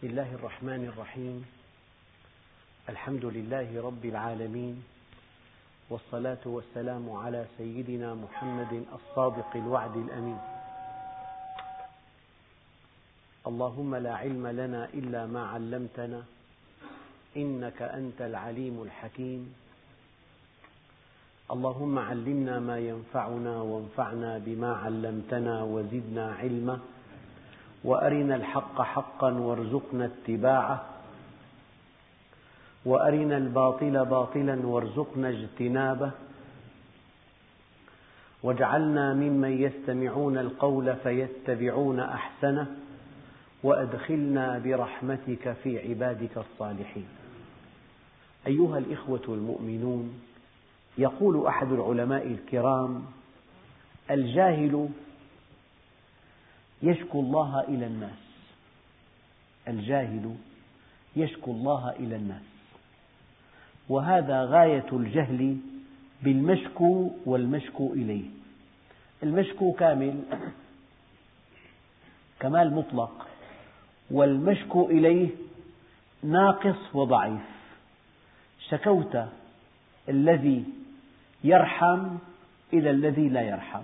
بسم الله الرحمن الرحيم. الحمد لله رب العالمين، والصلاة والسلام على سيدنا محمد الصادق الوعد الأمين. اللهم لا علم لنا إلا ما علمتنا، إنك أنت العليم الحكيم. اللهم علمنا ما ينفعنا وانفعنا بما علمتنا وزدنا علما، وأرنا الحق حقا وارزقنا اتباعه، وأرنا الباطل باطلا وارزقنا اجتنابه، واجعلنا ممن يستمعون القول فيتبعون أحسنه، وأدخلنا برحمتك في عبادك الصالحين. أيها الإخوة المؤمنون، يقول أحد العلماء الكرام: الجاهل يشكو الله إلى الناس. الجاهل يشكو الله إلى الناس، وهذا غاية الجهل بالمشكو والمشكو إليه. المشكو كامل، كمال مطلق، والمشكو إليه ناقص وضعيف. شكوت الذي يرحم إلى الذي لا يرحم،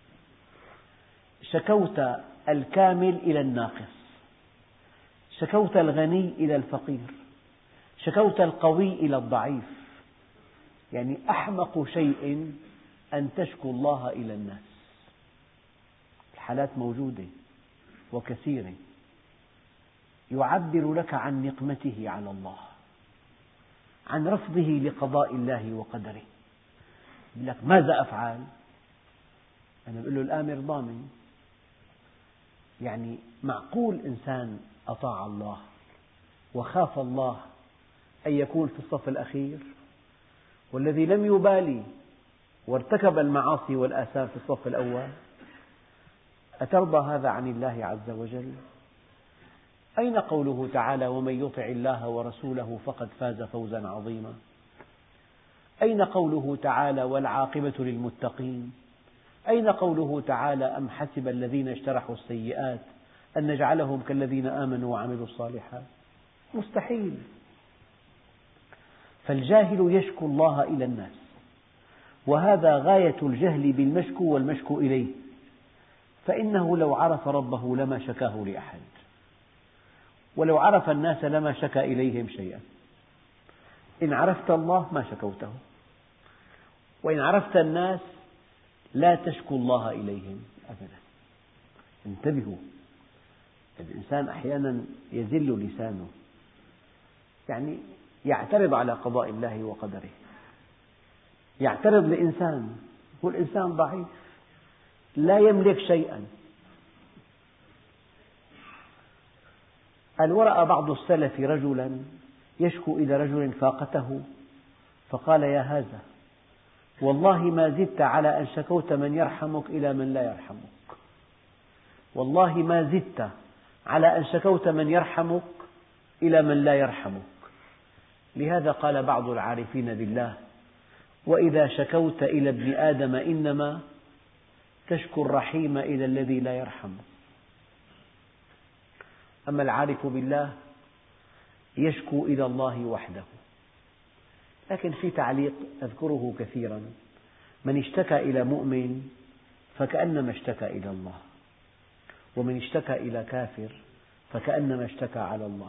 شكوت الكامل إلى الناقص، شكوت الغني إلى الفقير، شكوت القوي إلى الضعيف. يعني أحمق شيء أن تشكو الله إلى الناس. الحالات موجودة وكثيرة. يعبر لك عن نقمته على الله، عن رفضه لقضاء الله وقدره. يقول لك: ماذا أفعل؟ أنا أقول له: الآمر ضامن. يعني معقول إنسان أطاع الله وخاف الله أن يكون في الصف الأخير، والذي لم يبالي وارتكب المعاصي والآثام في الصف الأول؟ أترضى هذا عن الله عز وجل؟ أين قوله تعالى: ومن يطع الله ورسوله فقد فاز فوزا عظيما؟ أين قوله تعالى: والعاقبة للمتقين؟ أين قوله تعالى: أم حسب الذين اجترحوا السيئات أن نجعلهم كالذين آمنوا وعملوا الصالحات؟ مستحيل. فالجاهل يشكو الله إلى الناس، وهذا غاية الجهل بالمشكو والمشكو إليه. فإنه لو عرف ربه لما شكاه لأحد، ولو عرف الناس لما شكا إليهم شيئا. إن عرفت الله ما شكوته، وإن عرفت الناس لا تشكو الله إليهم أبدا. انتبهوا، الإنسان أحيانا يزل لسانه، يعني يعترض على قضاء الله وقدره. يعترض لإنسان، يقول: إنسان ضعيف لا يملك شيئا. قال: ورأى بعض السلف رجلا يشكو إلى رجل فاقته، فقال: يا هذا، والله ما زدت على أن شكوت من يرحمك إلى من لا يرحمك. والله ما زدت على أن شكوت من يرحمك إلى من لا يرحمك. لهذا قال بعض العارفين بالله: وإذا شكوت إلى ابن آدم إنما تشكو الرحيم إلى الذي لا يرحم. أما العارف بالله يشكو إلى الله وحده. لكن في تعليق أذكره كثيرا: من اشتكى إلى مؤمن فكأنما اشتكى إلى الله، ومن اشتكى إلى كافر فكأنما اشتكى على الله.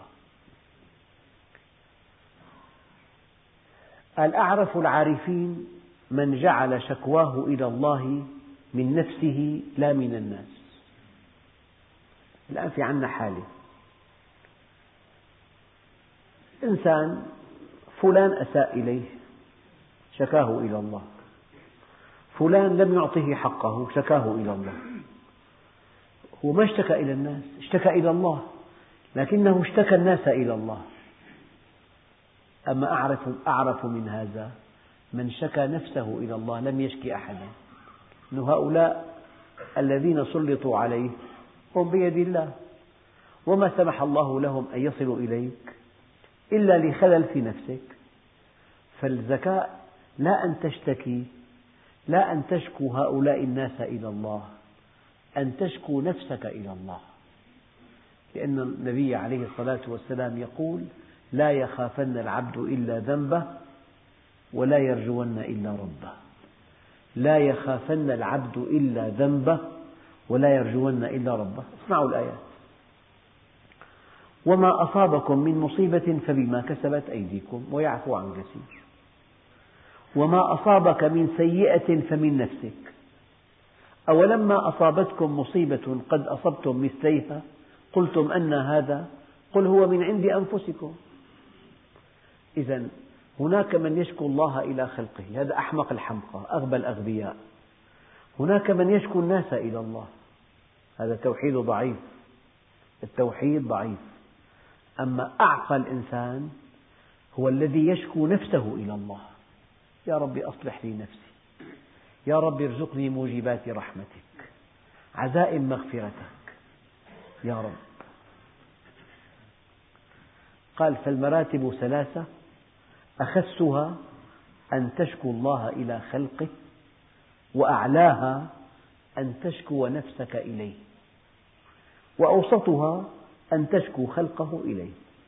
قال: أعرف العارفين من جعل شكواه إلى الله من نفسه لا من الناس. الآن في عندنا حالة: إنسان فلان أساء إليه شكاه إلى الله، فلان لم يعطه حقه شكاه إلى الله. هو ما اشتكى إلى الناس، اشتكى إلى الله، لكنه اشتكى الناس إلى الله. أما أعرف من هذا من شكى نفسه إلى الله لم يشكي أحدا. إن هؤلاء الذين سلطوا عليه هم بيد الله، وما سمح الله لهم أن يصلوا إليك إلا لخلل في نفسك. فالذكاء لا أن تشتكي، لا أن تشكو هؤلاء الناس إلى الله، أن تشكو نفسك إلى الله. لأن النبي عليه الصلاة والسلام يقول: لا يخافن العبد إلا ذنبه ولا يرجون إلا ربه. لا يخافن العبد إلا ذنبه ولا يرجون إلا ربه. اسمعوا الآيات: وما أصابكم من مصيبة فبما كسبت أيديكم ويعفو عن كثير. وما أصابك من سيئة فمن نفسك. أولما أصابتكم مصيبة قد أصبتم مثليها قلتم أنى هذا قل هو من عند أنفسكم. إذن هناك من يشكو الله إلى خلقه، هذا أحمق الحمقى أغبى الأغبياء. هناك من يشكو الناس إلى الله، هذا توحيد ضعيف، التوحيد ضعيف. أما أعقل إنسان هو الذي يشكو نفسه إلى الله: يا رب أصلح لي نفسي، يا رب ارزقني موجبات رحمتك، عزائم مغفرتك يا رب. قال: فالمراتب ثلاثة: أخسها أن تشكو الله إلى خلقه، وأعلاها أن تشكو نفسك إليه، وأوسطها أن تشكو خلقه إليه.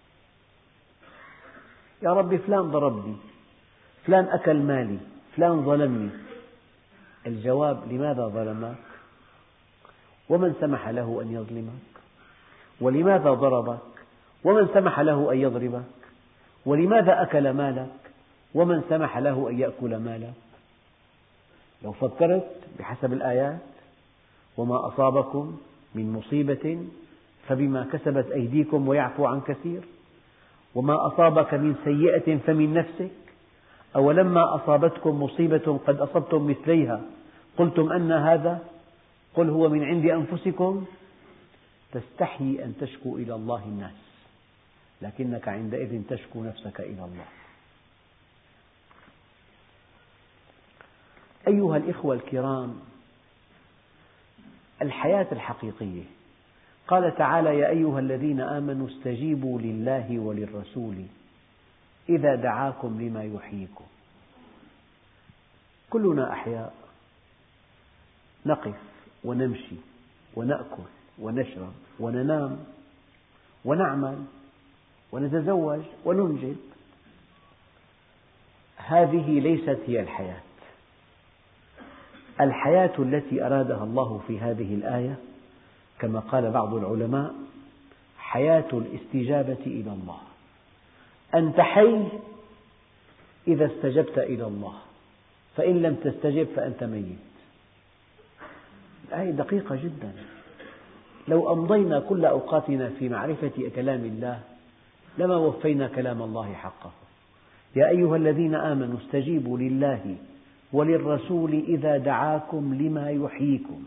يا رب فلان ضربني، فلان أكل مالي، فلان ظلمني. الجواب: لماذا ظلمك؟ ومن سمح له أن يظلمك؟ ولماذا ضربك؟ ومن سمح له أن يضربك؟ ولماذا أكل مالك؟ ومن سمح له أن يأكل مالك؟ لو فكرت بحسب الآيات: وما أصابكم من مصيبة فبما كسبت أيديكم ويعفو عن كثير. وما أصابك من سيئة فمن نفسك. أولما أصابتكم مصيبة قد أصبتم مثليها قلتم أنى هذا قل هو من عند أنفسكم. تستحيي أن تشكو إلى الله الناس، لكنك عندئذ تشكو نفسك إلى الله. أيها الإخوة الكرام، الحياة الحقيقية، قال تعالى: يا أيها الذين آمنوا استجيبوا لله وللرسول إذا دعاكم لما يحييكم. كلنا أحياء، نقف ونمشي ونأكل ونشرب وننام ونعمل ونتزوج وننجب. هذه ليست هي الحياة. الحياة التي أرادها الله في هذه الآية كما قال بعض العلماء: حياة الاستجابة إلى الله. أنت حي إذا استجبت إلى الله، فإن لم تستجب فأنت ميت. الآية دقيقة جدا. لو أمضينا كل أوقاتنا في معرفة كلام الله لما وفينا كلام الله حقه. يا أيها الذين آمنوا استجيبوا لله وللرسول إذا دعاكم لما يحييكم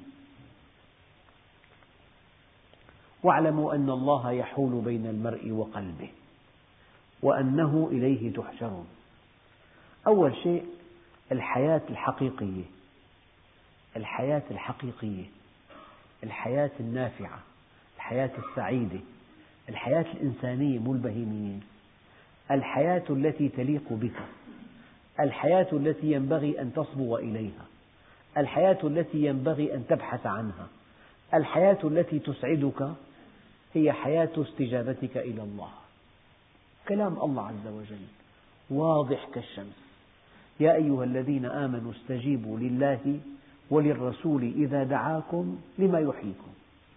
واعلموا أن الله يحول بين المرء وقلبه وأنه إليه تحشرون. أول شيء الحياة الحقيقية، الحياة الحقيقية، الحياة النافعة، الحياة السعيدة، الحياة الإنسانية مو البهيمية، الحياة التي تليق بك، الحياة التي ينبغي أن تصبو إليها، الحياة التي ينبغي أن تبحث عنها، الحياة التي تسعدك هي حياة استجابتك إلى الله. كلام الله عز وجل واضح كالشمس: يا أيها الذين آمنوا استجيبوا لله وللرسول إذا دعاكم لما يحييكم.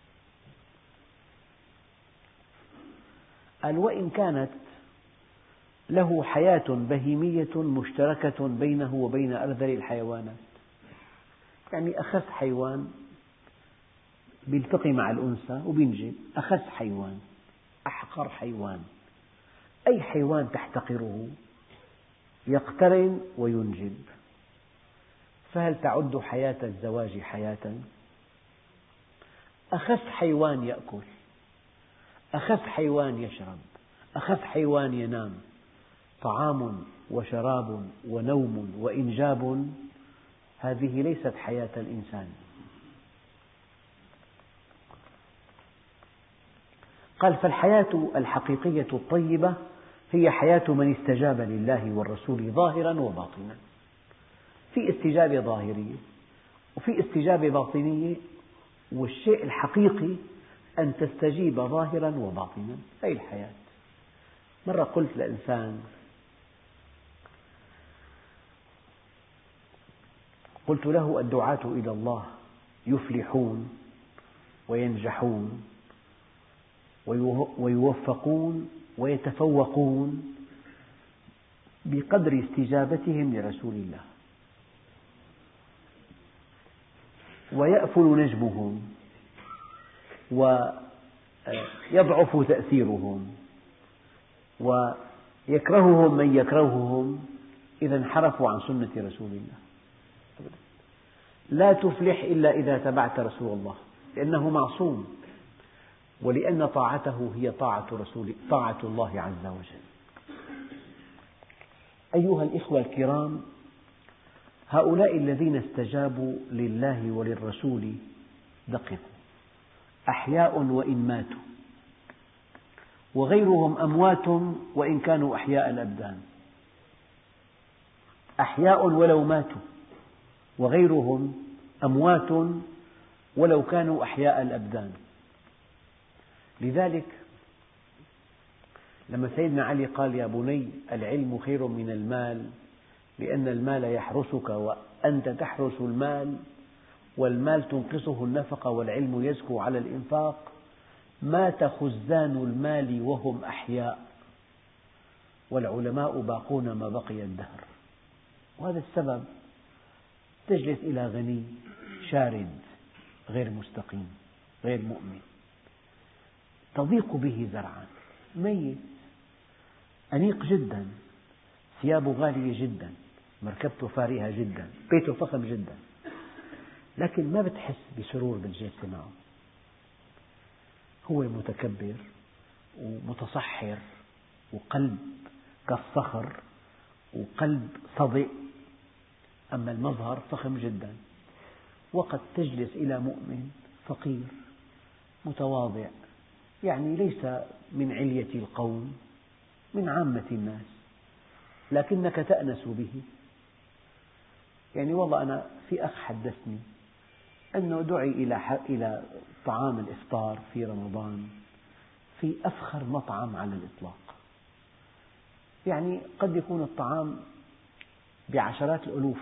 قال: وإن كانت له حياة بهيمية مشتركة بينه وبين أرذل الحيوانات. يعني أخس حيوان بيلتقي مع الأنثى وبينجب، أخس حيوان، أحقر حيوان، أي حيوان تحتقره يقترن وينجب. فهل تعد حياة الزواج حياة؟ أخس حيوان يأكل، أخس حيوان يشرب، أخس حيوان ينام. طعام وشراب ونوم وإنجاب، هذه ليست حياة الإنسان. قال: فالحياة الحقيقية الطيبة هي حياة من استجاب لله والرسول ظاهرا وباطنا. في استجابة ظاهرية وفي استجابة باطنية، والشيء الحقيقي أن تستجيب ظاهرا وباطنا. هذه الحياة. مرة قلت لإنسان، قلت له: الدعاة إلى الله يفلحون وينجحون ويوفقون ويتفوقون بقدر استجابتهم لرسول الله، ويأفل نجمهم ويضعف تأثيرهم ويكرههم من يكرههم إذا انحرفوا عن سنة رسول الله. لا تفلح إلا إذا تبعت رسول الله، لأنه معصوم، ولأن طاعته هي طاعة الله عز وجل. أيها الإخوة الكرام، هؤلاء الذين استجابوا لله وللرسول دققوا، أحياء وإن ماتوا، وغيرهم أموات وإن كانوا أحياء الأبدان. أحياء ولو ماتوا، وغيرهم أموات ولو كانوا أحياء الأبدان. لذلك لما سيدنا علي قال: يا بني، العلم خير من المال، لأن المال يحرسك وأنت تحرس المال، والمال تنقصه النفقة والعلم يزكو على الإنفاق. مات خزان المال وهم أحياء، والعلماء باقون ما بقي الدهر. وهذا السبب تجلس إلى غني شارد غير مستقيم غير مؤمن، تضيق به زرعا، ميت أنيق جدا، ثيابه غالية جدا، مركبته فارهة جدا، بيته فخم جدا، لكن ما بتحس بسرور بالجلسة معه. هو متكبر ومتصحر وقلب كالصخر وقلب صدئ، أما المظهر فخم جدا. وقد تجلس إلى مؤمن فقير متواضع، يعني ليس من علية القوم، من عامة الناس، لكنك تأنس به. يعني والله أنا في أخ حدثني أنه دعي إلى طعام الإفطار في رمضان في أفخر مطعم على الإطلاق، يعني قد يكون الطعام بعشرات الألوف.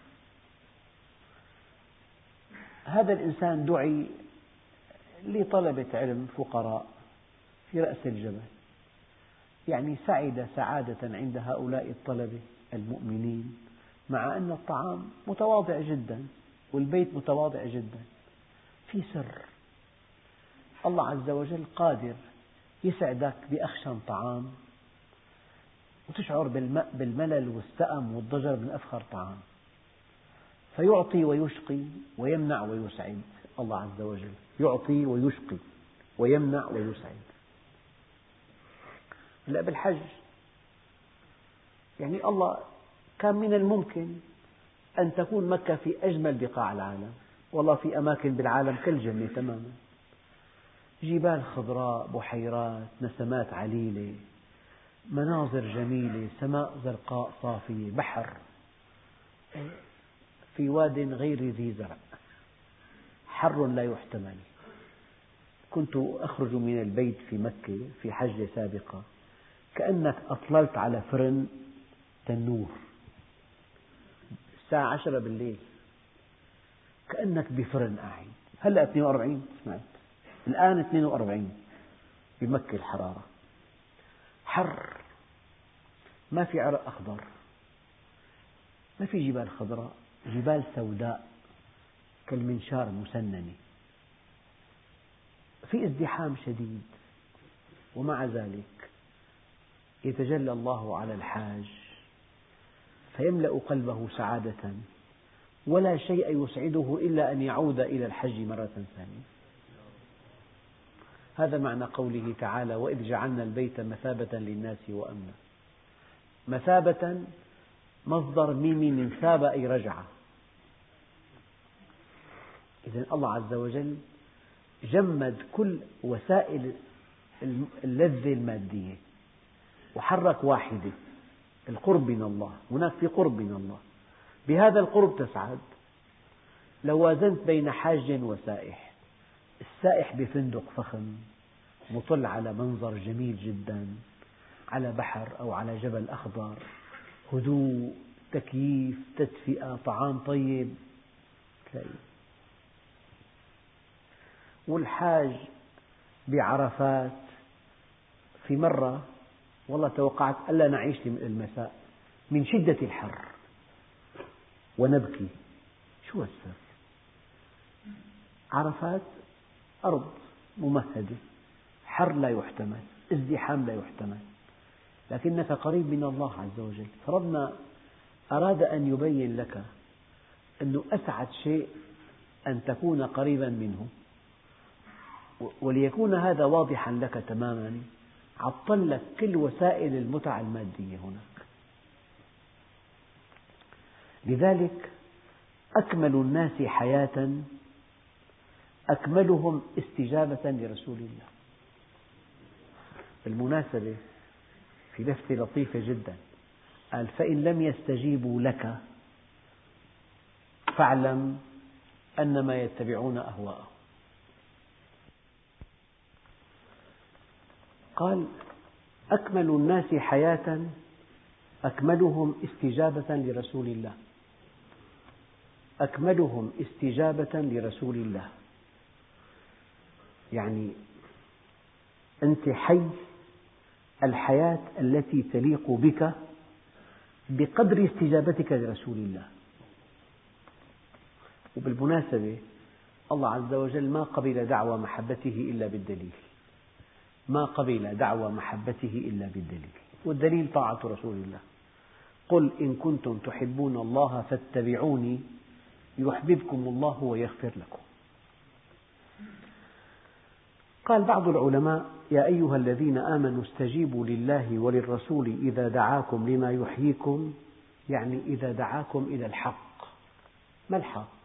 هذا الإنسان دعي لطلبة علم فقراء في رأس الجبل، يعني سعد سعادة عند هؤلاء الطلبة المؤمنين، مع أن الطعام متواضع جدا والبيت متواضع جدا. في سر، الله عز وجل قادر يسعدك بأخشن طعام وتشعر بالملل والسأم والضجر من أفخر طعام، فيعطي ويشقي ويمنع ويسعد. الله عز وجل يعطي ويشقي ويمنع ويسعد. لا بالحج، يعني الله كان من الممكن أن تكون مكة في أجمل بقاع العالم، والله في أماكن بالعالم كالجنة تماما، جبال خضراء، بحيرات، نسمات عليلة، مناظر جميلة، سماء زرقاء صافية، بحر في واد غير ذي زرع، حر لا يحتمل. كنت أخرج من البيت في مكة في حجة سابقة، كأنك أطللت على فرن تنور الساعة 10 بالليل، كأنك بفرن قاعد. هلأ 42 سمعت، الآن 42 بمكة الحرارة، حر، ما في عرق أخضر، ما في جبال خضراء، جبال سوداء كالمنشار مسننة، في ازدحام شديد. ومع ذلك يتجلى الله على الحاج فيملأ قلبه سعادة، ولا شيء يسعده إلا أن يعود إلى الحج مرة ثانية. هذا معنى قوله تعالى: وإذ جعلنا البيت مثابة للناس وأمنا. مثابة مصدر ميمي من ثاب أي رجعة. إذن الله عز وجل جمد كل وسائل اللذة المادية وحرك واحدة، القرب من الله. هناك في قرب من الله، بهذا القرب تسعد. لو وازنت بين حاج وسائح، السائح بفندق فخم مطل على منظر جميل جدا، على بحر أو على جبل أخضر، هدوء، تكييف، تدفئة، طعام طيب تلاقيه. والحاج بعرفات في مرة والله توقعت ألا نعيش المساء من شدة الحر ونبكي. شو السر؟ عرفات أرض ممهدة، حر لا يحتمل، ازدحام لا يحتمل، لكنك قريب من الله عز وجل، فربنا أراد أن يبين لك أنه أسعد شيء أن تكون قريبا منه، وليكون هذا واضحا لك تماما عطل لك كل وسائل المتع المادية هناك. لذلك أكمل الناس حياة أكملهم استجابة لرسول الله. بالمناسبة في لفتة لطيفة جدا قال: فإن لم يستجيبوا لك فاعلم أنما يتبعون أهواءهم. قال: أكمل الناس حياة أكملهم استجابة لرسول الله، أكملهم استجابة لرسول الله، يعني أنت حي الحياة التي تليق بك بقدر استجابتك لرسول الله. وبالمناسبة الله عز وجل ما قبل دعوى محبته إلا بالدليل، ما قبل دعوى محبته إلا بالدليل، والدليل طاعة رسول الله. قل إن كنتم تحبون الله فاتبعوني يحببكم الله ويغفر لكم. قال بعض العلماء: يا أيها الذين آمنوا استجيبوا لله وللرسول إذا دعاكم لما يحييكم، يعني إذا دعاكم إلى الحق. ما الحق؟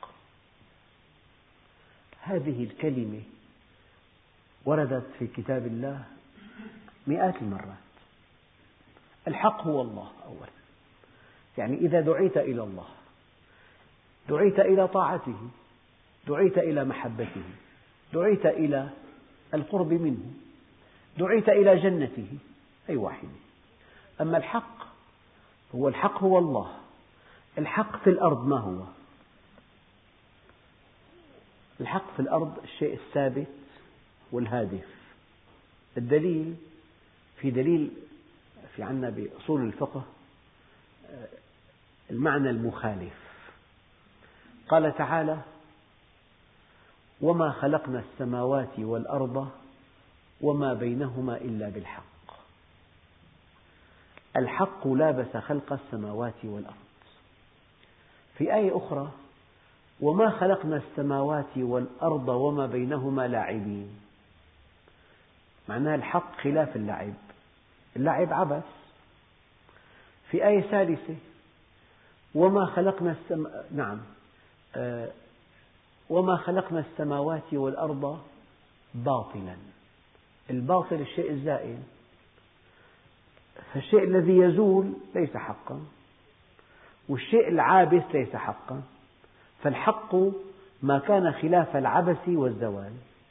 هذه الكلمة وردت في كتاب الله مئات المرات. الحق هو الله أولا، يعني إذا دعيت إلى الله، دعيت إلى طاعته، دعيت إلى محبته، دعيت إلى القرب منه، دعيت إلى جنته، أي واحدة. أما الحق هو الله. الحق في الأرض ما هو؟ الحق في الأرض الشيء الثابت والهادف. الدليل، في دليل في عنا بأصول الفقه المعنى المخالف. قال تعالى: وما خلقنا السماوات والأرض وما بينهما إلا بالحق. الحق لابس خلق السماوات والأرض. في آية أخرى: وما خلقنا السماوات والأرض وما بينهما لاعبين. معناه الحق خلاف اللعب، اللعب عبث. في آية ثالثة: وما خلقنا وما خلقنا السماوات والأرض باطلا. الباطل الشيء الزائل، فالشيء الذي يزول ليس حقا، والشيء العابث ليس حقا، فالحق ما كان خلاف العبث والزوال،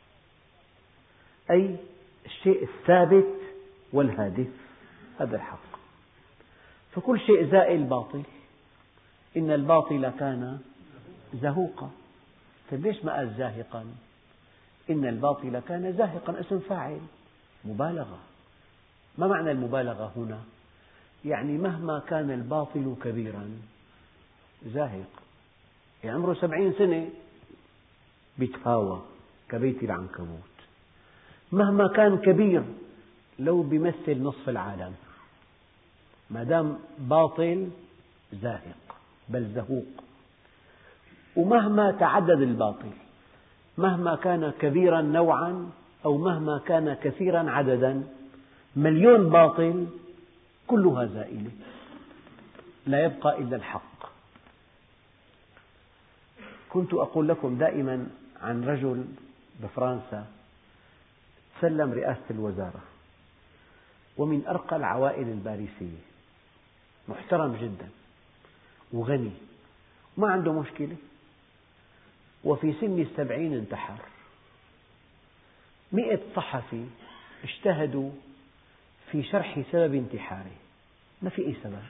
أي الشيء الثابت والهادف، هذا الحق. فكل شيء زائل باطل. إن الباطل كان زهوقا. طيب ليش ما قال زاهقا؟ إن الباطل كان زاهقا اسم فاعل، مبالغة. ما معنى المبالغة هنا؟ يعني مهما كان الباطل كبيرا زاهق، يعني عمره 70 سنة بيتهاوى كبيت العنكبوت. مهما كان كبير لو بيمثل نصف العالم، ما دام باطل زاهق بل زهوق. ومهما تعدد الباطل، مهما كان كبيرا نوعا أو مهما كان كثيرا عددا، مليون باطل كلها زائلة، لا يبقى إلا الحق. كنت أقول لكم دائما عن رجل بفرنسا سلم رئاسة الوزارة، ومن أرقى العوائل الباريسية، محترم جدا وغني وما عنده مشكلة، وفي سن 70 انتحر. 100 صحفي اجتهدوا في شرح سبب انتحاره، ما في أي سبب.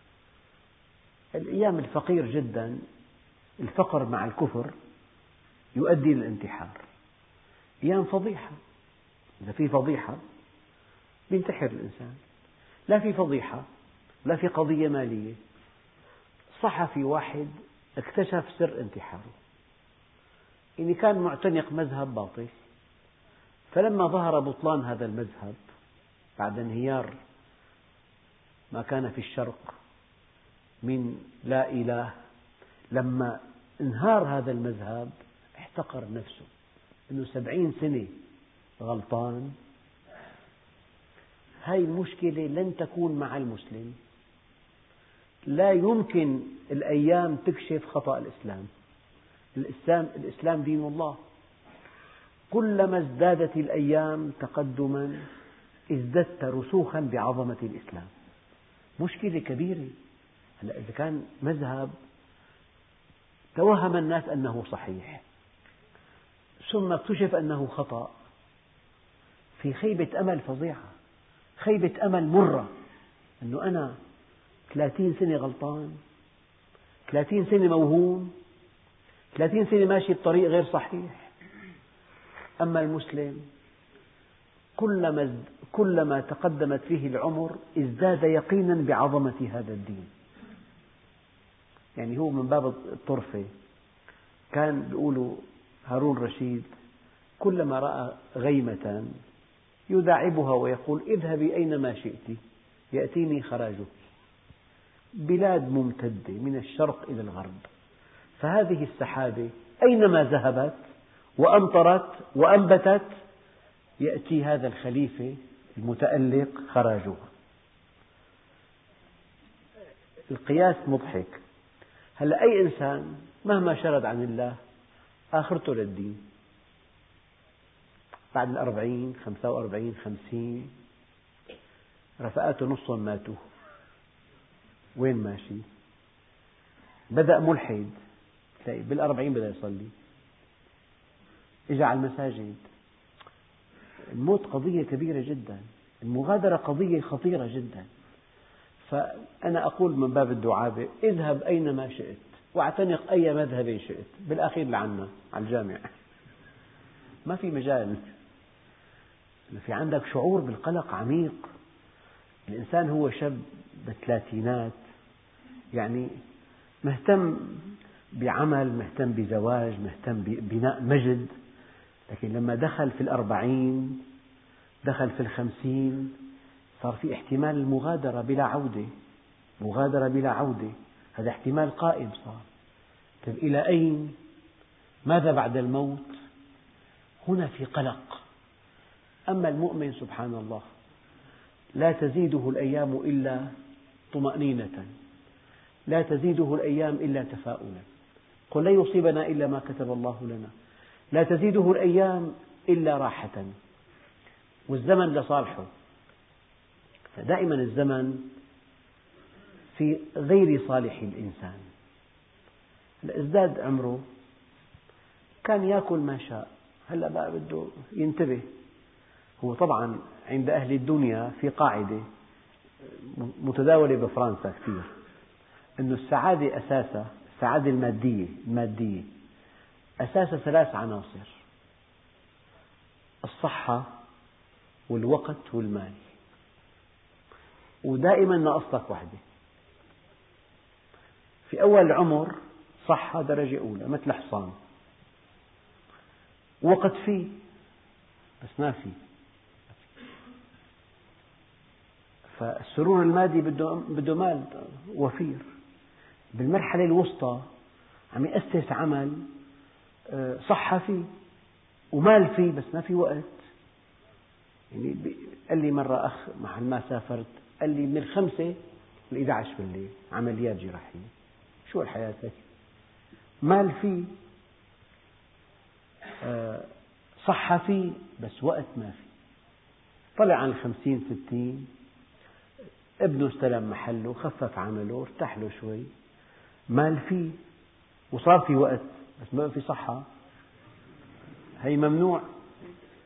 الأيام الفقير جدا، الفقر مع الكفر يؤدي للانتحار. أيام فضيحة، إذا في فضيحة ينتحر الإنسان، لا في فضيحة لا في قضية مالية. صحفي واحد اكتشف سر انتحاره، يعني كان معتنق مذهب باطل، فلما ظهر بطلان هذا المذهب بعد انهيار ما كان في الشرق من لا إله، لما انهار هذا المذهب احتقر نفسه أنه 70 سنة غلطان. هذه المشكلة لن تكون مع المسلم، لا يمكن الأيام تكشف خطأ الإسلام. الإسلام دين الله، كلما ازدادت الأيام تقدما ازددت رسوخا بعظمة الإسلام. مشكلة كبيرة. إذا كان مذهب توهم الناس أنه صحيح ثم اكتشف أنه خطأ، في خيبة أمل فظيعة، خيبة أمل مرة، أنه أنا 30 سنة غلطان، 30 سنة موهوم، 30 سنة ماشي بطريق غير صحيح. أما المسلم كلما تقدمت فيه العمر ازداد يقينا بعظمة هذا الدين. يعني هو من باب الطرفة كان بيقولوا هارون رشيد كلما رأى غيمة يداعبها ويقول اذهبي أينما شئت يأتيني خراجك. بلاد ممتدة من الشرق إلى الغرب، فهذه السحابة أينما ذهبت وأمطرت وأنبتت يأتي هذا الخليفة المتألق خراجها. القياس مضحك. هلأ أي إنسان مهما شرد عن الله آخرته للدين، بعد 40 45 50 رفقاته نصهم ماتوا، وين ماشي؟ بدأ ملحد تلاقي بال40 بدأ يصلي، إجا على المساجد. الموت قضية كبيرة جدا، المغادرة قضية خطيرة جدا. فأنا أقول من باب الدعابة اذهب أينما شئت واعتنق أي مذهب شئت، بالأخير لعنا على الجامع، ما في مجال. في عندك شعور بالقلق عميق. الإنسان هو شاب بالثلاثينات، يعني مهتم بعمل، مهتم بزواج، مهتم ببناء مجد، لكن لما دخل في 40 دخل في 50 صار في احتمال المغادرة بلا عودة، مغادرة بلا عودة، هذا احتمال قائم صار. طيب إلى أين؟ ماذا بعد الموت؟ هنا في قلق. أما المؤمن سبحان الله لا تزيده الأيام إلا طمأنينة، لا تزيده الأيام إلا تفاؤلا، قل لن يصيبنا إلا ما كتب الله لنا، لا تزيده الأيام إلا راحة، والزمن لصالحه. فدائما الزمن في غير صالح الإنسان. ازداد عمره كان يأكل ما شاء، هلأ بقى بده ينتبه. هو طبعا عند أهل الدنيا في قاعدة متداولة بفرنسا كثير، أن السعادة أساسها، السعادة المادية أساسها 3 عناصر: الصحة والوقت والمال، ودائما ناقصتك واحدة. في أول العمر صحة درجة أولى مثل حصان، وقت فيه بس ما فيه، فالسرور المادي بده مال وفير. بالمرحلة الوسطى عم يأسس عمل، صحة فيه ومال فيه بس ما في وقت. يعني قال لي مرة أخ محل ما سافرت، قال لي من 5 ل 11 بالليل عمليات جراحية. شو الحياة هيك؟ مال فيه، صحة فيه بس وقت ما فيه. طلع عن 50 60، ابنه استلم محله، خفف عمله، ارتاح له شوي، مال فيه وصار في وقت بس ما في صحة. هي ممنوع.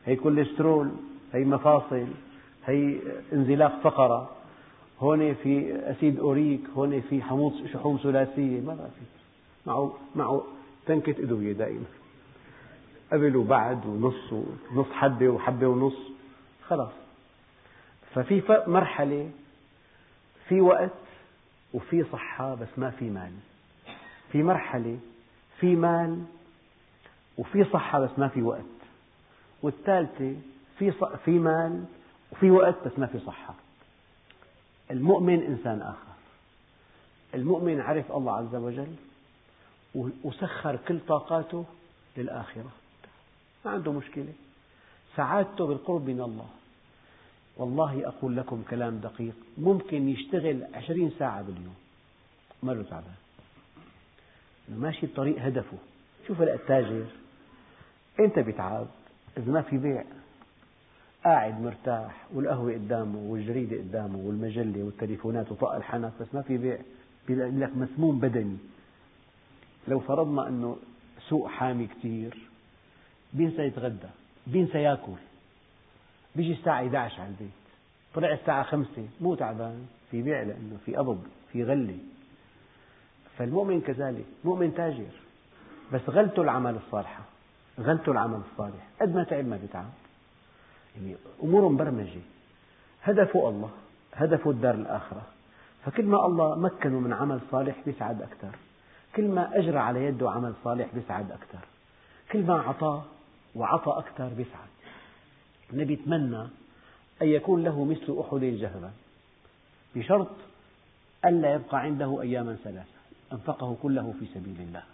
هي كوليسترول، هي مفاصل، هي انزلاق فقرة، هون في أسيد أوريك، هون في حموض شحوم ثلاثية، ما في معه تنكة أدوية دائما، قبل وبعد ونص حبة وحبة ونص، خلاص. ففي مرحلة في وقت وفي صحة بس ما في مال، في مرحلة في مال وفي صحة بس ما في وقت، والثالثة في مال وفي وقت بس ما في صحة. المؤمن إنسان آخر، المؤمن عرف الله عز وجل وسخر كل طاقاته للآخرة، ما عنده مشكلة، سعادته بالقرب من الله. والله أقول لكم كلام دقيق، ممكن يشتغل 20 ساعة باليوم ما له تعبان، ماشي بطريق هدفه. شوف التاجر إمتى بيتعب؟ إذا ما في بيع، قاعد مرتاح والقهوة قدامه والجريدة قدامه والمجلة والتليفونات وطق الحنك، بس ما في بيع، بيقول لك مسموم بدني. لو فرضنا أنه سوق حامي كثير، بينسى يتغدى، بينسى يأكل، بيجي الساعة 11 على البيت، طلع الساعة 5 مو تعبان، في بيع لأنه في قبض، في غلة. فالمؤمن كذلك، مؤمن تاجر بس غلته العمل الصالحة، غلته العمل الصالح، قد ما تعب ما بيتعب، يعني أموره مبرمجة، هدفه الله، هدفه الدار الآخرة. فكل ما الله مكنه من عمل صالح بيسعد أكثر، كل ما أجرى على يده عمل صالح بيسعد أكثر، كل ما أعطاه وعطى أكثر بيسعد. النبي يتمنى أن يكون له مثل أحد ذهبا، بشرط ألا يبقى عنده أياما ثلاثة أنفقه كله في سبيل الله.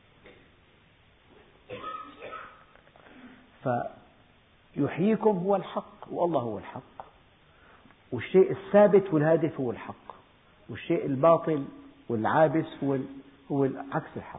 فيحييكم هو الحق، والله هو الحق، والشيء الثابت والهادف هو الحق، والشيء الباطل والعابس هو عكس الحق.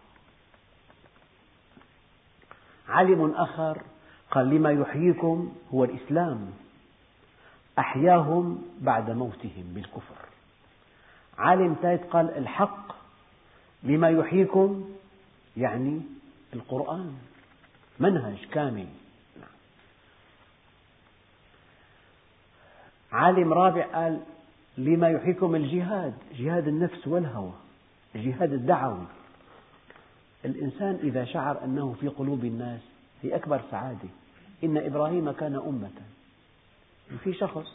عالم آخر قال لما يحييكم هو الإسلام، أحياهم بعد موتهم بالكفر. عالم ثالث قال الحق لما يحييكم يعني القرآن، منهج كامل. عالم رابع قال لما يحييكم الجهاد، جهاد النفس والهوى، الجهاد الدعوي. الإنسان إذا شعر أنه في قلوب الناس هي أكبر سعادة. إن إبراهيم كان أمة، في شخص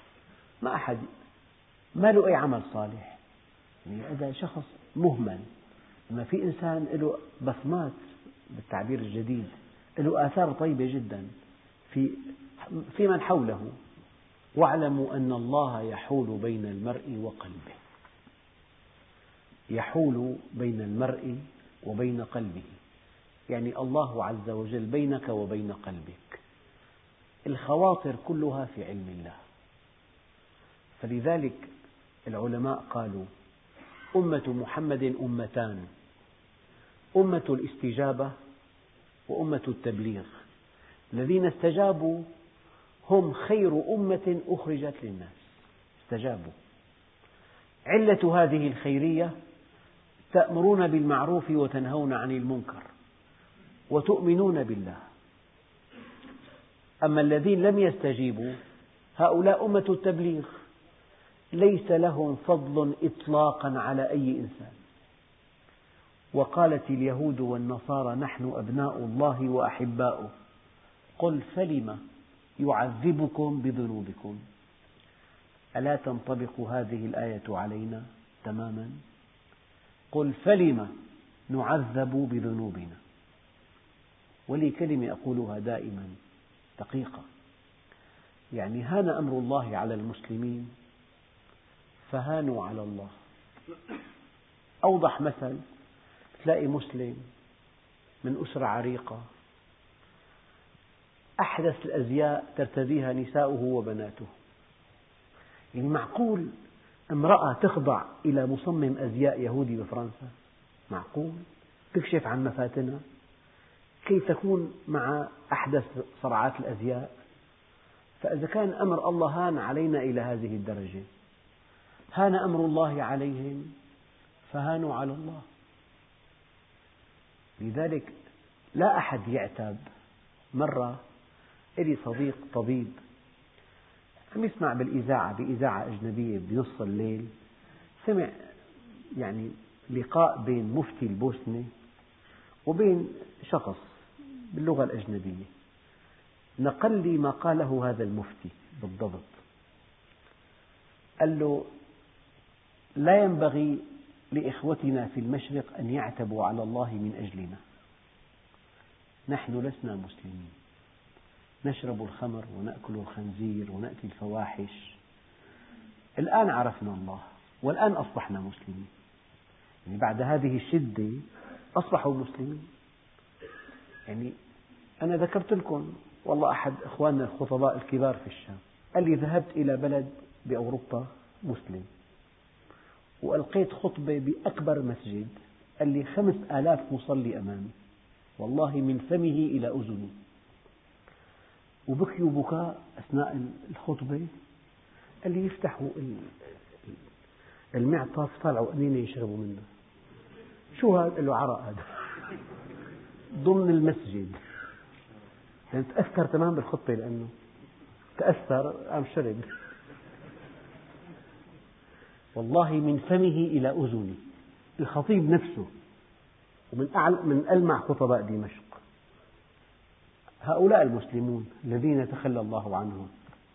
ما له أي عمل صالح، يعني هذا شخص مهمل. أما في إنسان له بصمات بالتعبير الجديد، له آثار طيبة جدا في من حوله. واعلموا أن الله يحول بين المرء وقلبه، يحول بين المرء وبين قلبه، يعني الله عز وجل بينك وبين قلبك، الخواطر كلها في علم الله. فلذلك العلماء قالوا أمة محمد أمتان، أمة الاستجابة وأمة التبليغ. الذين استجابوا هم خير أمة أخرجت للناس، استجابوا. علة هذه الخيرية تأمرون بالمعروف وتنهون عن المنكر وتؤمنون بالله. أما الذين لم يستجيبوا هؤلاء أمة التبليغ، ليس لهم فضل إطلاقا على أي إنسان. وقالت اليهود والنصارى نحن أبناء الله وأحباؤه، قل فلم يعذبكم بذنوبكم. ألا تنطبق هذه الآية علينا تماما؟ قل فلم نعذب بذنوبنا. ولي كلمة أقولها دائما دقيقة، يعني هان أمر الله على المسلمين فهانوا على الله. أوضح مثل، تلاقي مسلم من أسرة عريقة، أحدث الأزياء ترتديها نساؤه وبناته. يعني معقول امرأة تخضع إلى مصمم أزياء يهودي بفرنسا؟ معقول تكشف عن مفاتنها كي تكون مع أحدث صناعات الأزياء؟ فإذا كان أمر الله هان علينا إلى هذه الدرجة، هان أمر الله عليهم فهانوا على الله. لذلك لا أحد يعتب. مرة إلي صديق طبيب عم يسمع بإذاعة أجنبية بنص الليل، سمع لقاء بين مفتي البوسنة وبين شخص باللغة الأجنبية، نقل لي ما قاله هذا المفتي بالضبط. قال له: لا ينبغي لإخوتنا في المشرق أن يعتبوا على الله من أجلنا، نحن لسنا مسلمين، نشرب الخمر ونأكل الخنزير ونأتي الفواحش، الآن عرفنا الله والآن أصبحنا مسلمين، بعد هذه الشدة أصبحوا مسلمين. أنا ذكرت لكم والله أحد إخواننا الخطباء الكبار في الشام قال لي: ذهبت إلى بلد بأوروبا مسلم وألقيت خطبة بأكبر مسجد، قال لي 5000 مصلي أمامي، والله من فمه إلى أذني، وبكيوا بكاء أثناء الخطبة. قال لي: يفتحوا المعطف طلعوا قنينة يشربوا منه. شو هذا؟ قال له: عرق هذا ضمن المسجد. يعني تأثر تمام بالخطبة، لأنه تأثر قام شرب، والله من فمه إلى أذني، الخطيب نفسه، من ألمع خطباء دمشق. هؤلاء المسلمون الذين تخلى الله عنهم.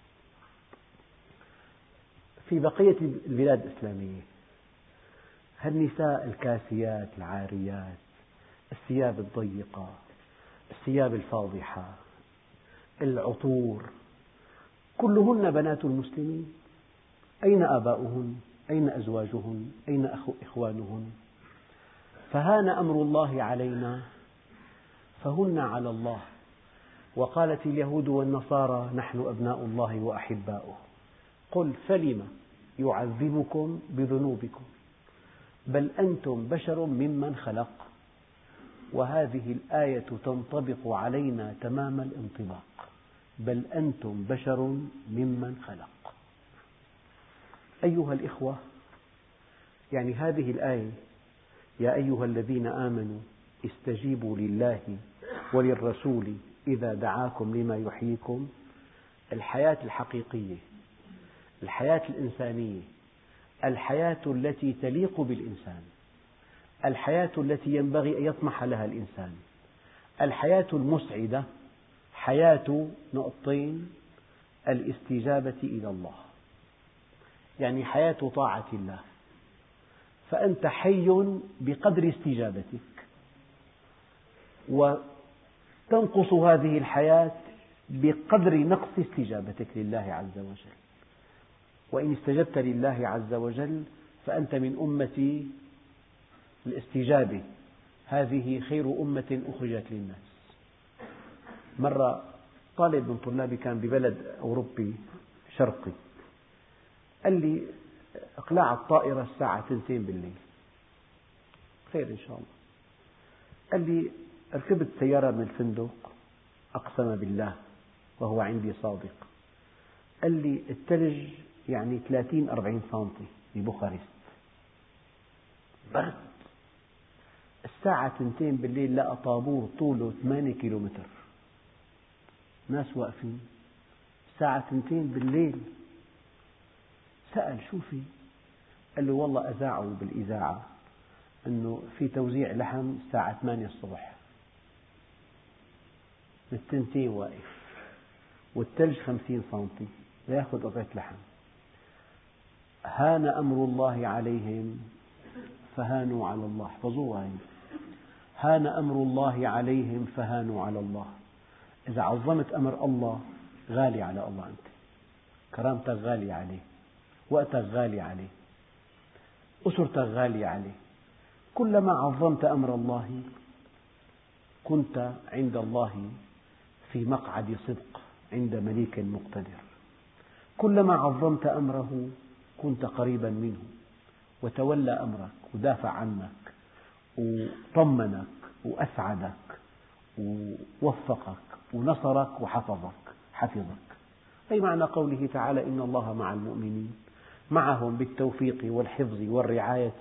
في بقية البلاد الإسلامية هالنساء الكاسيات العاريات، الثياب الضيقة، الثياب الفاضحة، العطور، كلهن بنات المسلمين. أين آباؤهن؟ أين أزواجهن؟ أين إخوانهن؟ فهان أمر الله علينا فهن على الله. وقالت اليهود والنصارى: نحن أبناء الله وأحباؤه. قل فلم يعذبكم بذنوبكم بل أنتم بشر ممن خلق. وهذه الآية تنطبق علينا تمام الانطباق، بل أنتم بشر ممن خلق. أيها الإخوة، هذه الآية: يا أيها الذين آمنوا استجيبوا لله وللرسول إذا دعاكم لما يحييكم، الحياة الحقيقية، الحياة الإنسانية، الحياة التي تليق بالإنسان، الحياة التي ينبغي أن يطمح لها الإنسان، الحياة المسعدة، حياة نقطتين: الاستجابة إلى الله، حياة طاعة الله، فأنت حي بقدر استجابتك، وتنقص هذه الحياة بقدر نقص استجابتك لله عز وجل. وإن استجبت لله عز وجل فأنت من أمة الاستجابة، هذه خير أمة أخرجت للناس. مرة طالب من طلابي كان ببلد أوروبي شرقي، قال لي: إقلاع الطائرة الساعة 2 بالليل. خير إن شاء الله. قال لي: ركبت سيارة من الفندق، أقسم بالله وهو عندي صادق، قال لي: الثلج 30-40 سنتي ببوخارست، برد. الساعة 2 بالليل لقى طابور طوله 8 كيلومتر، ناس واقفين الساعة 2 بالليل. سأل: شو في؟ قال له: والله أذاعوا بالإذاعة أنه في توزيع لحم الساعة 8 الصبح، من 2 واقف والثلج 50 سنتي لا يأخذ قطعة لحم. هان أمر الله عليهم فهانوا على الله. احفظوها هي: هان أمر الله عليهم فهانوا على الله. إذا عظمت أمر الله غالي على الله، أنت كرامتك غالية عليه، وقتك غالي عليه، أسرتك غالية عليه. كلما عظمت أمر الله كنت عند الله في مقعد صدق عند مليك مقتدر. كلما عظمت أمره كنت قريبا منه، وتولى أمرك ودافع عنك وطمنك وأسعدك ووفقك ونصرك وحفظك. أي معنى قوله تعالى: إن الله مع المؤمنين، معهم بالتوفيق والحفظ والرعاية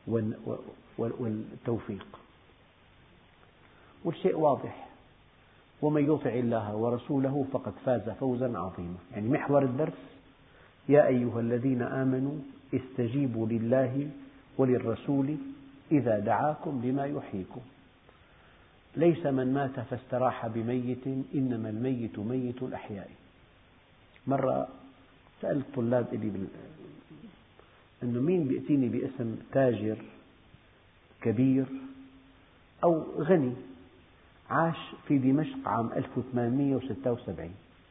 والتوفيق. والشيء واضح، ومن يطع الله ورسوله فقد فاز فوزا عظيما. يعني محور الدرس: يا أيها الذين آمنوا استجيبوا لله وللرسول إذا دعاكم لما يحييكم. ليس من مات فاستراح بميت، إنما الميت ميت الأحياء. مرة سألت طلاب لي أنه مين بيأتيني باسم تاجر كبير أو غني عاش في دمشق عام 1876.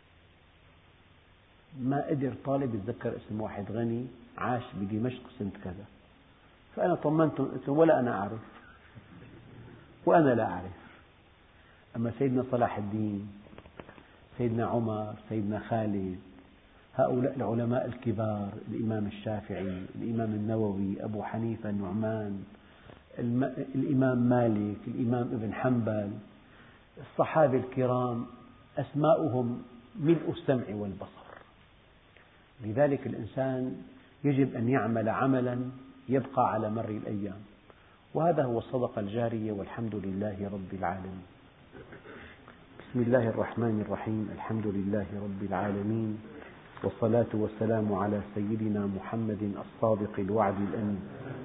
ما قدر طالب يتذكر اسم واحد غني عاش بدمشق سنة كذا. فأنا طمنتهم قلت ولا أنا أعرف وأنا لا أعرف. أما سيدنا صلاح الدين، سيدنا عمر، سيدنا خالد، هؤلاء العلماء الكبار، الإمام الشافعي، الإمام النووي، أبو حنيفة النعمان، الإمام مالك، الإمام ابن حنبل، الصحابة الكرام، أسماؤهم ملء السمع والبصر. لذلك الإنسان يجب أن يعمل عملا يبقى على مر الأيام، وهذا هو الصدقة الجارية، والحمد لله رب العالمين. بسم الله الرحمن الرحيم. الحمد لله رب العالمين، والصلاة والسلام على سيدنا محمد الصادق الوعد الأمين.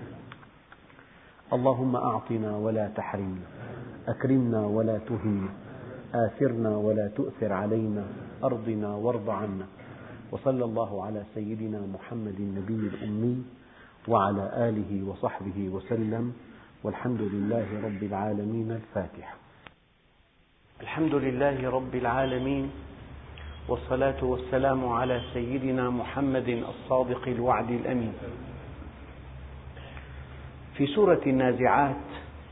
اللهم أعطنا ولا تحرمنا، أكرمنا ولا تهنا، آثرنا ولا تؤثر علينا، أرضنا وارض عنا. وصلى الله على سيدنا محمد النبي الأمي وعلى آله وصحبه وسلم، والحمد لله رب العالمين. الفاتحة. الحمد لله رب العالمين، والصلاة والسلام على سيدنا محمد الصادق الوعد الأمين. في سورة النازعات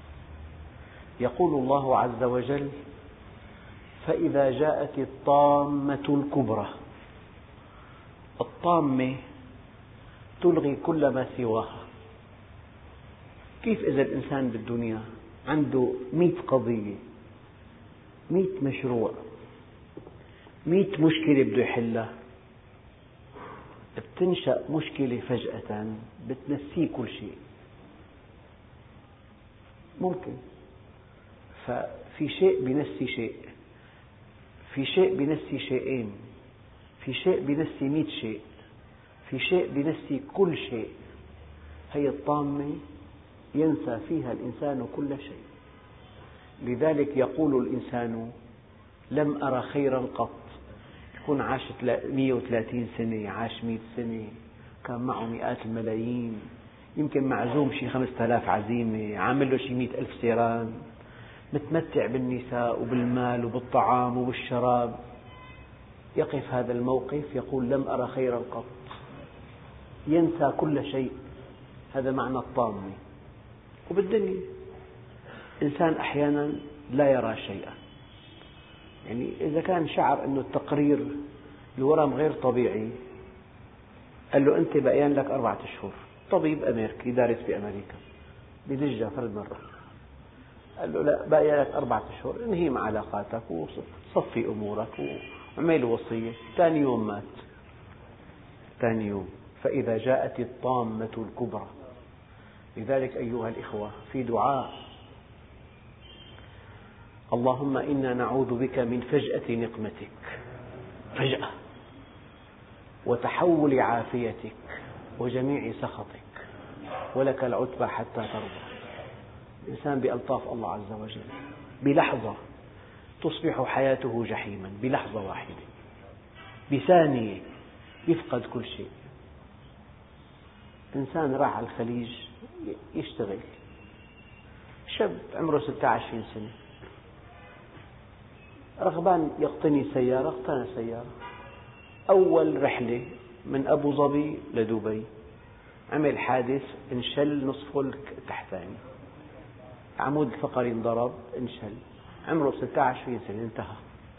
يقول الله عز وجل: فإذا جاءت الطامة الكبرى. الطامة تلغي كل ما سواها. كيف إذا الإنسان بالدنيا عنده 100 قضية، 100 مشروع، 100 مشكلة بده يحلها، بتنشأ مشكلة فجأة بتنسيه كل شيء. ممكن. ففي شيء بينسي شيء، في شيء بينسي شيئين، في شيء بينسي 100 شيء، في شيء بينسي كل شيء. هي الطامة ينسى فيها الإنسان كل شيء. لذلك يقول الإنسان: لم أر خيرا قط. يكون عاش 130 سنة، عاش 100 سنة، كان معه مئات الملايين، يمكن معزوم شي 5000 عزيمة، عامل له شي 100,000 سيران، متمتع بالنساء وبالمال وبالطعام وبالشراب. يقف هذا الموقف يقول: لم أر خيرا قط. ينسى كل شيء. هذا معنى الطامة. وبالدنيا إنسان أحيانا لا يرى شيئا. يعني إذا كان شعر أن التقرير الورم غير طبيعي، قال له: أنت بقيان لك 4 أشهر. طبيب أمريكي دارس بأمريكا بدجة فرد مرة، قال له: لا، باقي لك 4 أشهر، انهي مع علاقاتك وصفي أمورك وعمل وصية. ثاني يوم مات. ثاني يوم. فإذا جاءت الطامة الكبرى. لذلك أيها الإخوة، في دعاء: اللهم إنا نعوذ بك من فجأة نقمتك، فجأة، وتحول عافيتك، وجميع سخطك، ولك العتبى حتى ترضى. الإنسان بألطاف الله عز وجل بلحظة تصبح حياته جحيما، بلحظة واحدة، بثانية يفقد كل شيء. إنسان راح على الخليج يشتغل، شاب عمره 26 سنة، رغبان يقتني سيارة، اقتنى سيارة. أول رحلة من أبو ظبي لدبي، عمل حادث، انشل نصفه التحتاني، عمود الفقري انضرب، انشل، عمره 26 سنة، انتهى.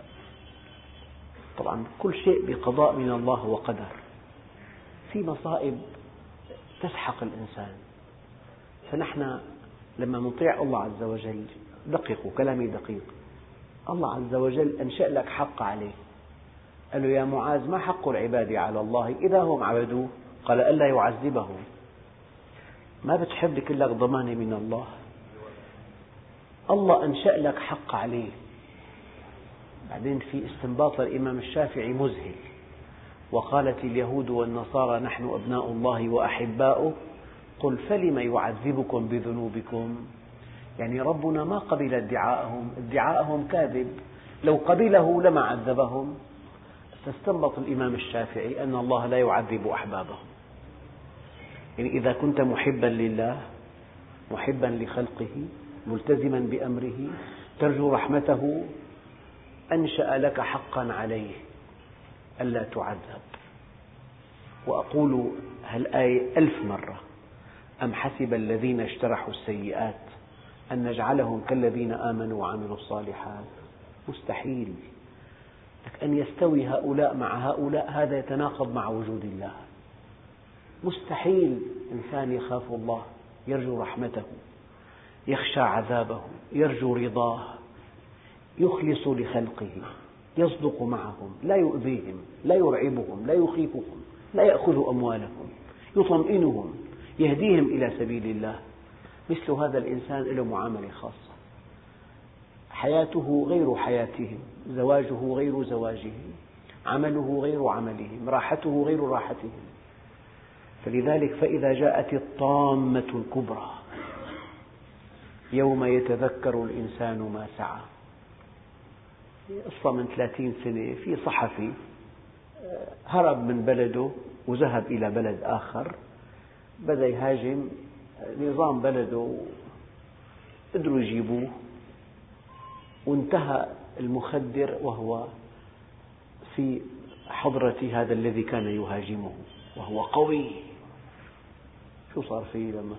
طبعا كل شيء بقضاء من الله وقدر. في مصائب تسحق الإنسان. فنحن لما نطيع الله عز وجل، دققوا كلامي دقيق، الله عز وجل أنشأ لك حق عليه. قال له: يا معاذ، ما حق العباد على الله إذا هم عبدوه؟ قال: ألا يعذبهم. ما بتحب يكون لك ضمانة من الله؟ الله أنشأ لك حق عليه. بعدين في استنباط الإمام الشافعي مذهل: وقالت اليهود والنصارى نحن أبناء الله وأحباؤه قل فلم يعذبكم بذنوبكم. يعني ربنا ما قبل ادعاءهم كاذب، لو قبله لما عذبهم. فاستنبط الإمام الشافعي أن الله لا يعذب أحبابه. يعني إذا كنت محبا لله، محبا لخلقه، ملتزما بأمره، ترجو رحمته، أنشأ لك حقا عليه ألا تعذب. وأقول هالآية 1000 مرة: أم حسب الذين اجترحوا السيئات أن نجعلهم كالذين آمنوا وعملوا الصالحات. مستحيل. أن يستوي هؤلاء مع هؤلاء هذا يتناقض مع وجود الله. مستحيل إنسان يخاف الله، يرجو رحمته، يخشى عذابه، يرجو رضاه، يخلص لخلقه، يصدق معهم، لا يؤذيهم، لا يرعبهم، لا يخيفهم، لا يأخذ أموالهم، يطمئنهم، يهديهم إلى سبيل الله. مثل هذا الإنسان له معاملة خاصة، حياته غير حياتهم، زواجه غير زواجهم، عمله غير عملهم، راحته غير راحتهم. فلذلك فإذا جاءت الطامة الكبرى يوم يتذكر الإنسان ما سعى. قصة من 30 سنة، في صحفي هرب من بلده وذهب إلى بلد آخر، بدأ يهاجم نظام بلده، قدروا يجيبوه، وانتهى المخدر وهو في حضرة هذا الذي كان يهاجمه وهو قوي. شو صار فيه لما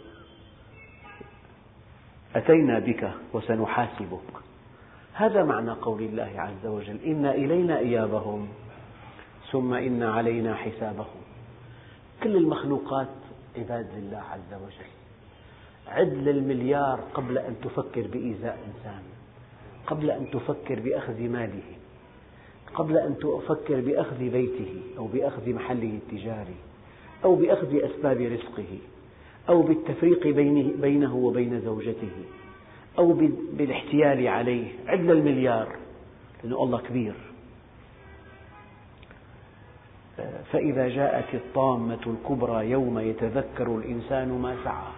أتينا بك وسنحاسبك؟ هذا معنى قول الله عز وجل: إن إلينا إيابهم ثم إن علينا حسابهم. كل المخلوقات عباد لله عز وجل. عد للمليار قبل أن تفكر بإيذاء إنسان، قبل أن تفكر بأخذ ماله، قبل أن تفكر بأخذ بيته أو بأخذ محله التجاري أو بأخذ أسباب رزقه أو بالتفريق بينه وبين زوجته أو بالاحتيال عليه. عد للمليار، لأن الله كبير. فإذا جاءت الطامة الكبرى يوم يتذكر الإنسان ما سعى.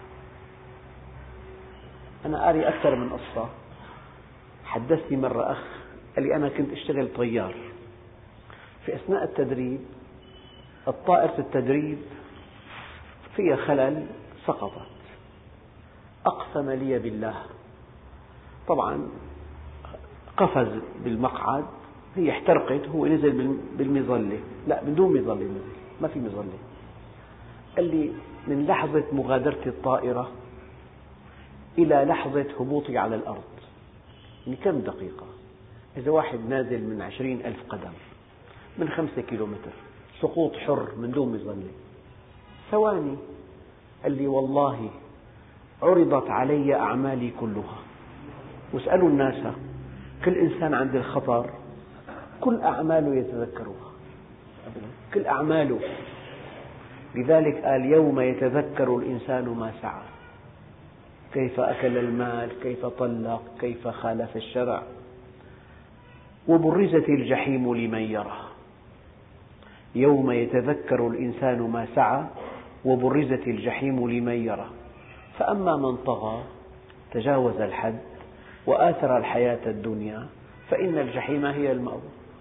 أنا قاري أكثر من قصة. حدثني مرة أخ قال لي: أنا كنت أشتغل طيار، في أثناء التدريب طائرة التدريب فيها خلل، سقطت. أقسم لي بالله، طبعا قفز بالمقعد، هي احترقت، هو نزل بالمظلة، لا بدون مظلة نزل، ما في مظلة. قال لي: من لحظة مغادرة الطائرة إلى لحظة هبوطي على الأرض، يعني كم دقيقة؟ إذا واحد نازل من 20,000 قدم من 5 كيلومتر، سقوط حر من دون مظلة، ثواني. قال لي: والله عرضت علي أعمالي كلها. واسألوا الناس، كل إنسان عند الخطر كل أعماله يتذكرها، كل أعماله. لذلك قال: يوم يتذكر الإنسان ما سعى، كيف أكل المال، كيف طلق، كيف خالف الشرع. وبرزت الجحيم لمن يرى. يوم يتذكر الإنسان ما سعى وبرزت الجحيم لمن يرى. فأما من طغى تجاوز الحد وآثر الحياة الدنيا فإن الجحيم هي المأوى،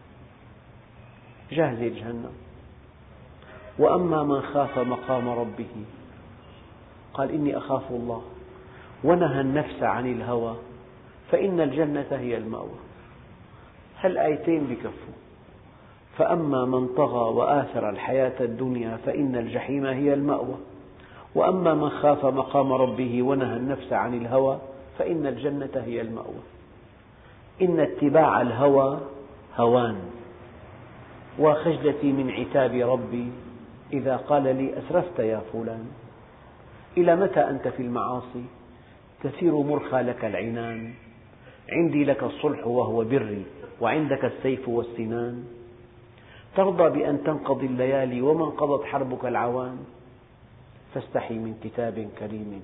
جاهزة جهنم. وأما من خاف مقام ربه، قال: إني أخاف الله، ونهى النفس عن الهوى فإن الجنة هي المأوى. هالآيتين بكفوا. فأما من طغى وآثر الحياة الدنيا فإن الجحيم هي المأوى، وأما من خاف مقام ربه ونهى النفس عن الهوى فإن الجنة هي المأوى. إن اتباع الهوى هوان، وخجلتي من عتاب ربي إذا قال لي: أسرفت يا فلان، إلى متى أنت في المعاصي؟ تسير مرخى لك العنان، عندي لك الصلح وهو بري، وعندك السيف والسنان. ترضى بأن تنقضي الليالي وما انقضت حربك العوان، فاستحي من كتاب كريم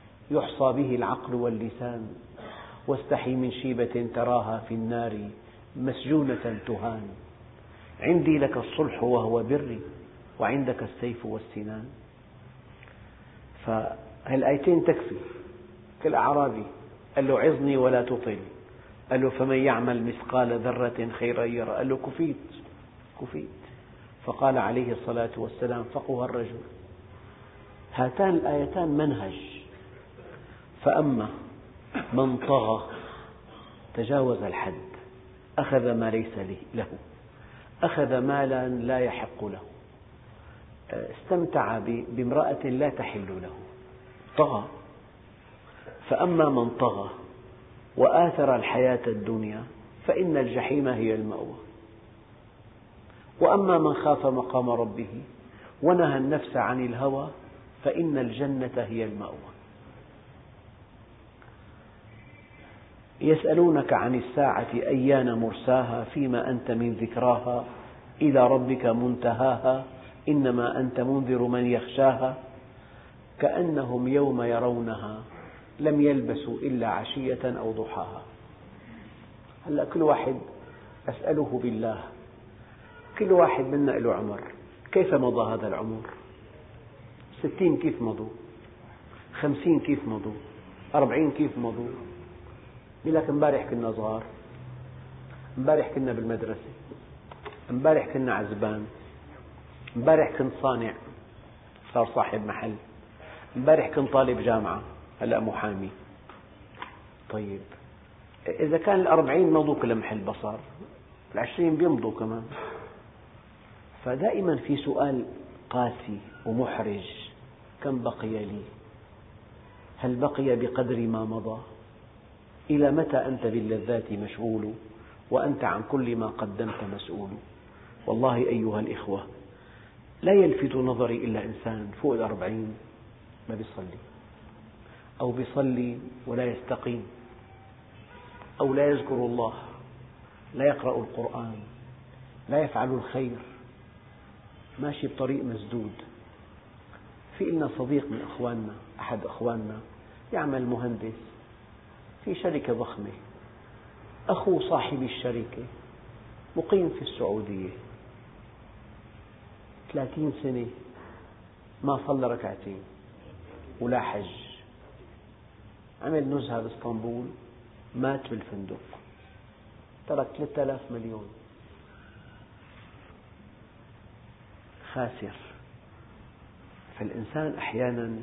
يحصى به العقل واللسان، واستحي من شيبة تراها في النار مسجونة تهان، عندي لك الصلح وهو بري، وعندك السيف والسنان. فهالآيتين تكفي. كل أعرابي قال له عظني ولا تطل، قال له فمن يعمل مثقال ذرة خيرا يره، قال له كفيت. فقال عليه الصلاة والسلام فقه الرجل. هاتان الآيتان منهج. فأما من طغى تجاوز الحد، أخذ ما ليس له، أخذ مالا لا يحق له، استمتع بامرأة لا تحل له، طغى. فأما من طغى وآثر الحياة الدنيا فإن الجحيم هي المأوى. وأما من خاف مقام ربه ونهى النفس عن الهوى فإن الجنة هي المأوى. يسألونك عن الساعة أيان مرساها فيما أنت من ذكراها إلى ربك منتهاها إنما أنت منذر من يخشاها كأنهم يوم يرونها لم يلبثوا إلا عشية أو ضحاها. هلأ كل واحد أسأله بالله، كل واحد منا له عمر، كيف مضى هذا العمر؟ 60 كيف مضوا؟ 50 كيف مضوا؟ 40 كيف مضوا؟ يقول لك امبارح كنا صغار، امبارح كنا بالمدرسة، امبارح كنا عزبان، امبارح كنت صانع صار صاحب محل، امبارح كنت طالب جامعة هلأ محامي. طيب إذا كان 40 مضوا كلمح البصر، 20 بيمضوا كمان. فدائما في سؤال قاسي ومحرج: كم بقي لي؟ هل بقي بقدر ما مضى؟ إلى متى أنت باللذات مشغول وأنت عن كل ما قدمت مسؤول؟ والله أيها الإخوة، لا يلفت نظري إلا إنسان فوق 40 ما بيصلي، أو بيصلي ولا يستقيم، أو لا يذكر الله، لا يقرأ القرآن، لا يفعل الخير، ماشي بطريق مسدود. في لنا صديق من أخواننا، أحد أخواننا يعمل مهندس في شركة ضخمة، أخو صاحب الشركة مقيم في السعودية 30 سنة ما صلى ركعتين ولا حج، عمل نزهة باسطنبول، مات بالفندق، ترك 3000 مليون. خاسر. فالإنسان أحيانا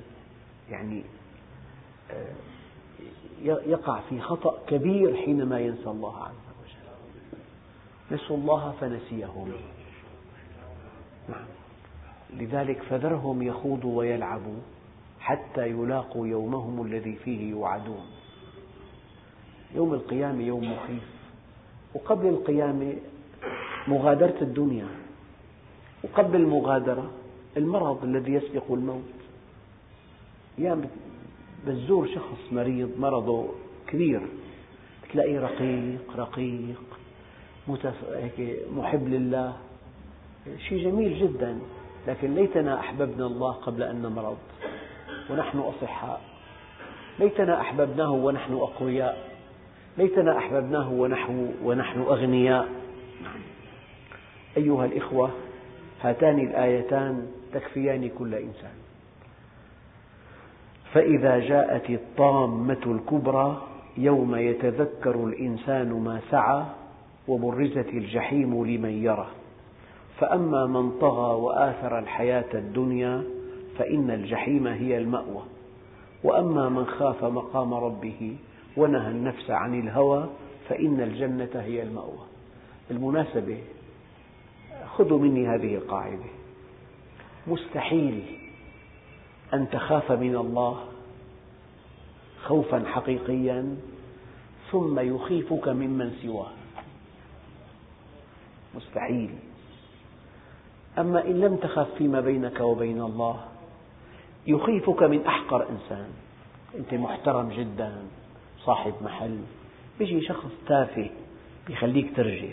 يقع في خطأ كبير حينما ينسى الله عز وجل. نسوا الله فنسيهم. نعم. لذلك فذرهم يخوضوا ويلعبوا حتى يلاقوا يومهم الذي فيه يوعدون. يوم القيامة يوم مخيف، وقبل القيامة مغادرة الدنيا، وقبل المغادرة المرض الذي يسبق الموت. أيام بتزور شخص مريض مرضه كبير، تلاقيه رقيق محب لله، شيء جميل جدا، لكن ليتنا أحببنا الله قبل أن نمرض ونحن أصحاء، ليتنا أحببناه ونحن أقوياء، ليتنا أحببناه ونحن أغنياء. أيها الإخوة، هاتان الآيتان تكفيان كل إنسان. فإذا جاءت الطامة الكبرى يوم يتذكر الإنسان ما سعى وبرزت الجحيم لمن يرى فأما من طغى وآثر الحياة الدنيا فإن الجحيم هي المأوى وأما من خاف مقام ربه ونهى النفس عن الهوى فإن الجنة هي المأوى. بالمناسبة خذوا مني هذه القاعدة: مستحيل أن تخاف من الله خوفا حقيقيا ثم يخيفك ممن سواه، مستحيل. أما إن لم تخف فيما بينك وبين الله يخيفك من أحقر إنسان. أنت محترم جدا، صاحب محل، يجي شخص تافه يخليك ترجف.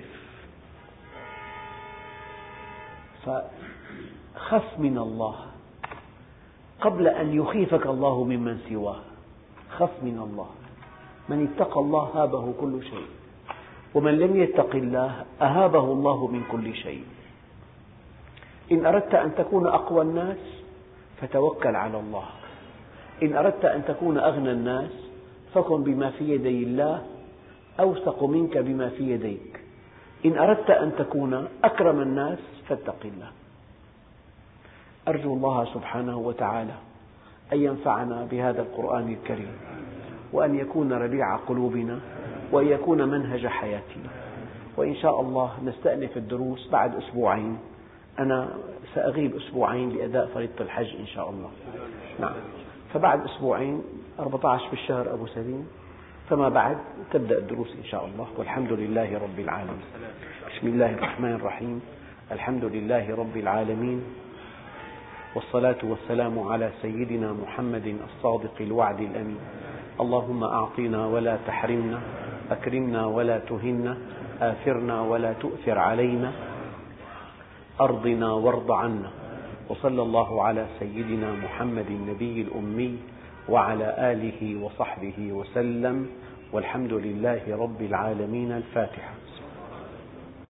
فخف من الله قبل أن يخيفك الله ممن سواه. خف من الله. من اتقى الله هابه كل شيء، ومن لم يتق الله أهابه الله من كل شيء. إن أردت أن تكون أقوى الناس فتوكل على الله، إن أردت أن تكون أغنى الناس فكن بما في يدي الله أوثق منك بما في يديك، إن أردت أن تكون أكرم الناس فاتق الله. أرجو الله سبحانه وتعالى أن ينفعنا بهذا القرآن الكريم، وأن يكون ربيع قلوبنا، وأن يكون منهج حياتنا. وإن شاء الله نستأنف الدروس بعد أسبوعين. أنا سأغيب أسبوعين لأداء فريضة الحج إن شاء الله. نعم، فبعد أسبوعين 14 في الشهر أبو سليم، فما بعد تبدأ الدروس إن شاء الله. والحمد لله رب العالمين. بسم الله الرحمن الرحيم. الحمد لله رب العالمين، والصلاة والسلام على سيدنا محمد الصادق الوعد الأمين. اللهم أعطنا ولا تحرمنا، أكرمنا ولا تهنا، آثرنا ولا تؤثر علينا، أرضنا وارض عنا. وصلى الله على سيدنا محمد النبي الأمي وعلى آله وصحبه وسلم، والحمد لله رب العالمين. الفاتحة.